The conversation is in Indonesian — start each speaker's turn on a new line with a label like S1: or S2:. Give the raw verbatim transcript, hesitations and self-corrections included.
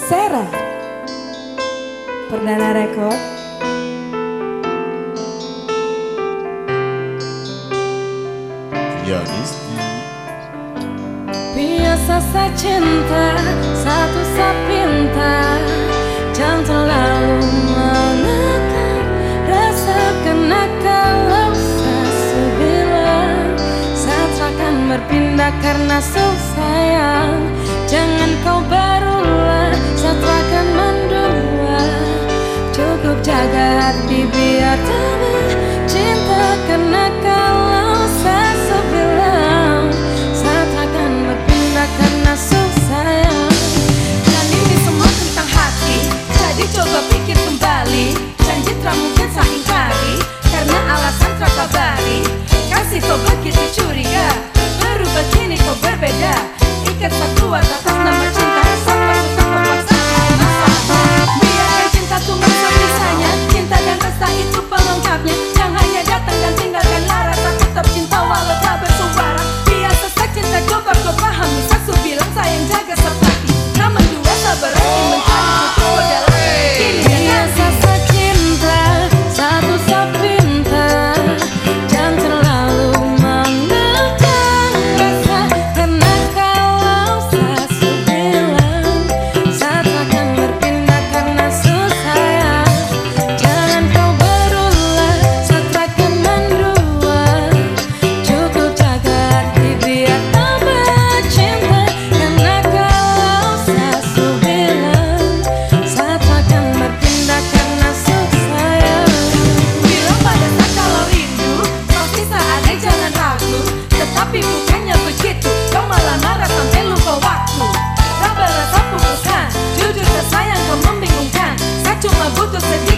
S1: Sera Perdana Rekod.
S2: Ya Isti.
S3: Biasa saya cinta, satu saya pinta, jangan terlalu menekan. Rasakan kalau saya bilang saya akan berpindah karena sayang. Jangan kau berulang, saya akan mendua. Cukup jaga hati biar tak bercinta, karena kalau saya bilang saya akan berpindah karena sayang. Dan ini semua tentang hati, jadi coba pikir kembali. Janji tak mungkin saya ingkari, karena alasan tak kabari. Kasih kau begitu curiga, berubah kini kau berbeda. Ikat satu atas nama cinta, sampai tetap memaksakan masa. Biarkan cinta tunggal sebisanya, cinta dan rasa itu pelengkapnya. Yang hanya datang dan tinggalkanlah rasa tetap cinta walau tak bersuara. Biasa saya cinta coba kau pahami, saya bilang sayang jaga seperti nama dua tak berarti mencari tutup dalam kini dan nanti. Biasa saya cinta, satu saya pinta, jangan terlalu menekan rasa, karena kalau saya bilang saya akan berpindah karena sayang. Jangan kau berulang, saya akan mendua. Cukup jaga hati biar tak bercinta, karena kalau saya bilang saya akan berpindah karena sayang. Bilang pada saya kalau rindu, pasti saatnya jangan ragu. Tetapi bukannya begitu, kau malah marah sampai lupa waktu. Tak berasa putuskan, jujur tersayang kau membingungkan. Saya cuma butuh sedikit